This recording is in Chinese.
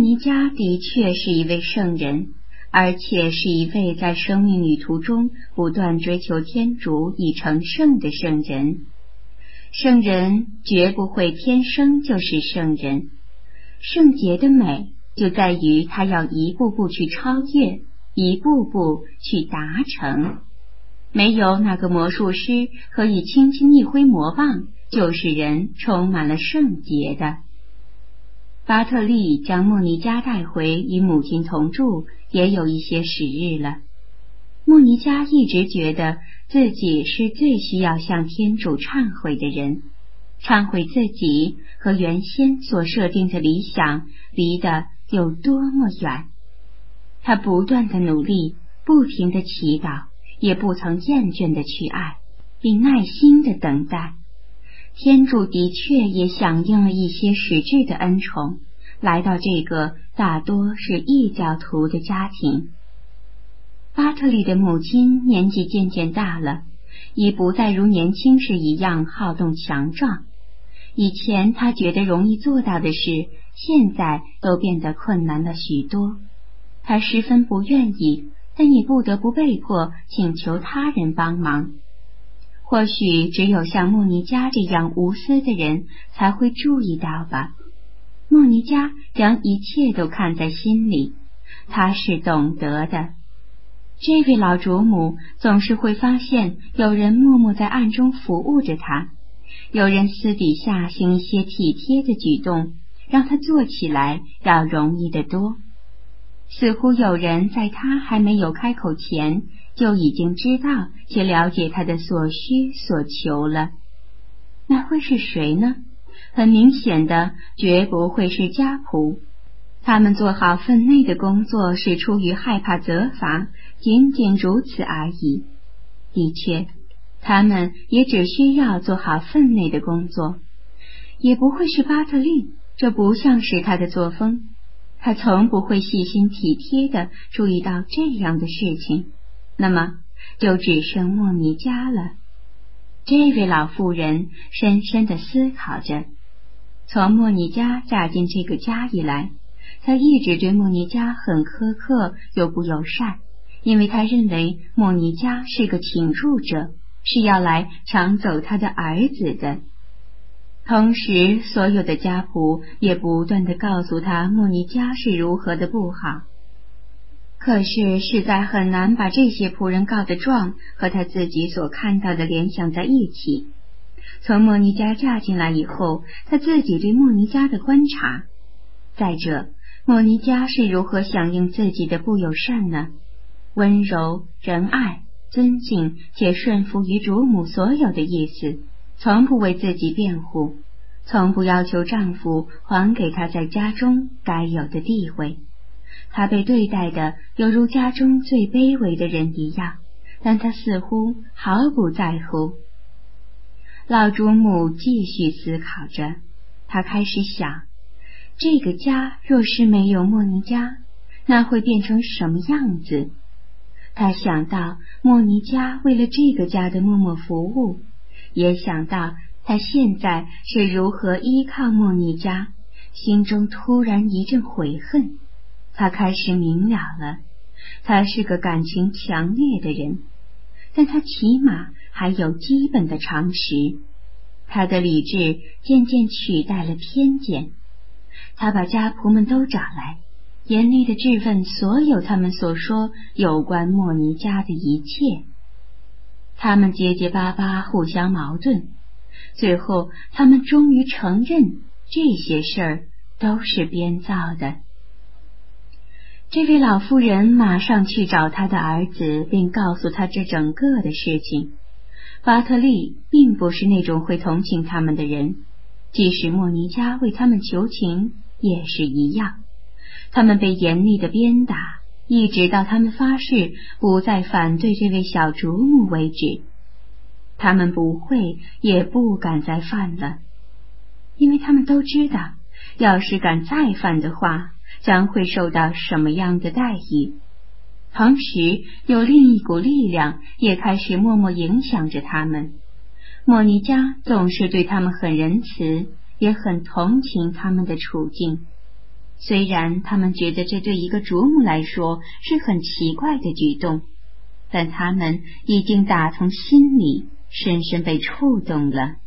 尼加的确是一位圣人，而且是一位在生命旅途中不断追求天主以成圣的圣人。圣人绝不会天生就是圣人，圣洁的美就在于他要一步步去超越，一步步去达成。没有哪个魔术师可以轻轻一挥魔棒就使人充满了圣洁的。巴特利将莫尼加带回与母亲同住也有一些时日了。莫尼加一直觉得自己是最需要向天主忏悔的人，忏悔自己和原先所设定的理想离得有多么远。他不断的努力，不停的祈祷，也不曾厌倦的去爱，并耐心的等待。天主的确也响应了一些实质的恩宠，来到这个大多是异教徒的家庭。巴特利的母亲年纪渐渐大了，已不再如年轻时一样好动强壮。以前他觉得容易做到的事，现在都变得困难了许多。他十分不愿意，但也不得不被迫请求他人帮忙。或许只有像莫尼加这样无私的人才会注意到吧。莫尼加将一切都看在心里，他是懂得的。这位老主母总是会发现有人默默在暗中服务着他，有人私底下行一些体贴的举动，让他做起来要容易得多。似乎有人在他还没有开口前就已经知道且了解他的所需所求了。那会是谁呢？很明显的，绝不会是家仆。他们做好分内的工作是出于害怕责罚，仅仅如此而已。的确，他们也只需要做好分内的工作。也不会是巴特利，这不像是他的作风。他从不会细心体贴地注意到这样的事情。那么就只剩莫尼加了。这位老妇人深深地思考着。从莫尼加嫁进这个家以来，她一直对莫尼加很苛刻又不友善，因为她认为莫尼加是个侵入者，是要来抢走她的儿子的。同时，所有的家仆也不断地告诉他莫尼加是如何的不好。可是实在很难把这些仆人告的状和他自己所看到的联想在一起。从莫尼加嫁进来以后，他自己对莫尼加的观察。再者，莫尼加是如何响应自己的不友善呢？温柔、仁爱、尊敬且顺服于主母所有的意思，从不为自己辩护，从不要求丈夫还给她在家中该有的地位。她被对待的犹如家中最卑微的人一样，但她似乎毫不在乎。老主母继续思考着，她开始想，这个家若是没有莫尼加，那会变成什么样子？她想到莫尼加为了这个家的默默服务，也想到他现在是如何依靠莫尼加，心中突然一阵悔恨。他开始明了了，他是个感情强烈的人，但他起码还有基本的常识。他的理智渐渐取代了偏见。他把家仆们都找来，严厉地质问所有他们所说有关莫尼加的一切。他们结结巴巴，互相矛盾，最后他们终于承认这些事儿都是编造的。这位老妇人马上去找他的儿子，并告诉他这整个的事情。巴特利并不是那种会同情他们的人，即使莫尼加为他们求情也是一样。他们被严厉的鞭打，一直到他们发誓不再反对这位小主母为止。他们不会也不敢再犯了，因为他们都知道，要是敢再犯的话，将会受到什么样的待遇。同时，有另一股力量也开始默默影响着他们。莫尼加总是对他们很仁慈，也很同情他们的处境。 虽然他们觉得这对一个主母来说是很奇怪的举动，但他们已经打从心里深深被触动了。